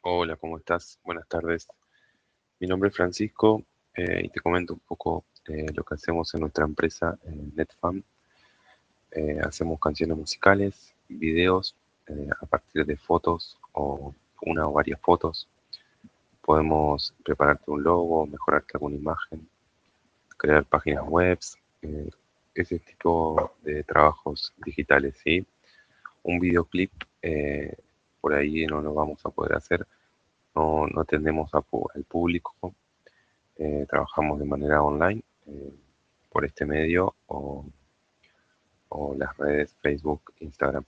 Hola, ¿cómo estás? Buenas tardes. Mi nombre es Francisco y te comento un poco lo que hacemos en nuestra empresa, NetFam. Hacemos canciones musicales, videos a partir de fotos o una o varias fotos. Podemos prepararte un logo, mejorarte alguna imagen, crear páginas web, eh, ese tipo de trabajos digitales, ¿sí? Un videoclip por ahí no lo vamos a poder hacer, no atendemos al público. Trabajamos de manera online por este medio o las redes Facebook, Instagram.